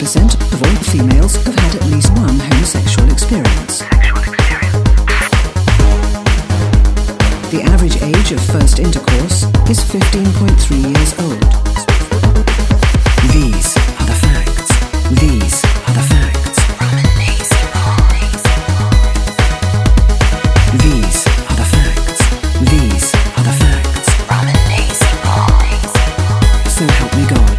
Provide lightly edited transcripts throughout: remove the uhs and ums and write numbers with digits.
50% of all females have had at least one homosexual experience. The average age of first intercourse is 15.3 years old. These are the facts. These are the facts. These are the facts. These are the facts. So help me God.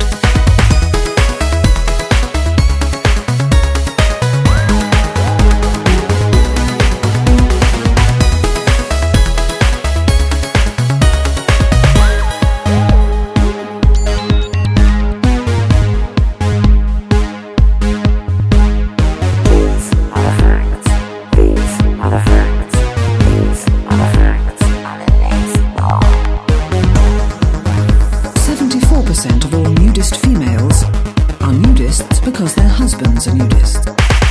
Of all nudist females are nudists because their husbands are nudists.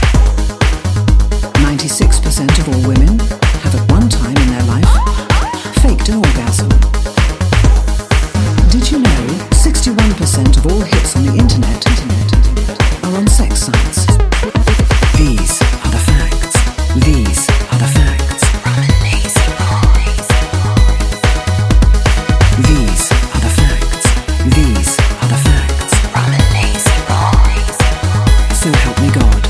96% of all women have at one time in their life faked an orgasm. Did you know 61% of all hits on the internet are on sex sites? These are the facts. These are the facts. These are the facts. These are the facts. So help me God.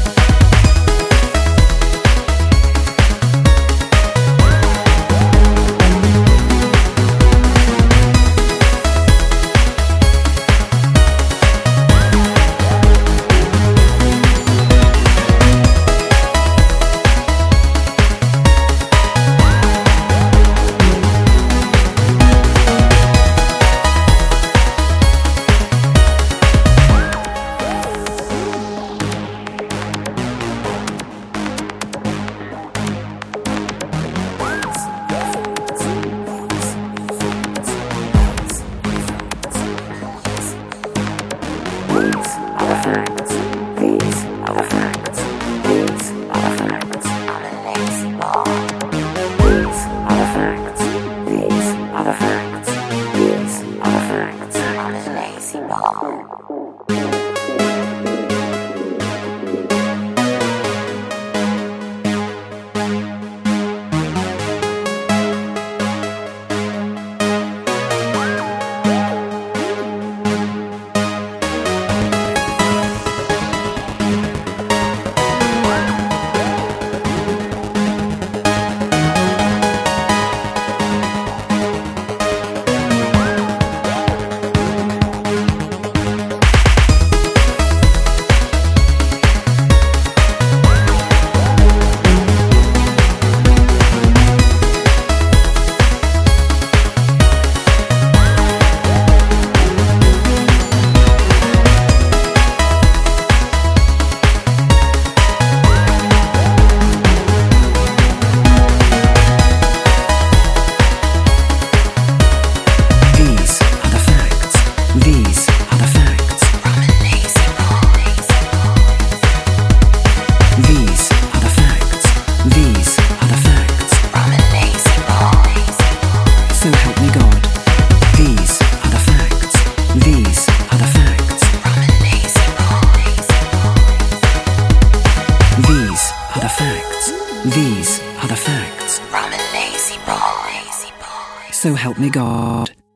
So help me God. These are the facts. These are the facts. These are the facts. These are the facts. So help me God.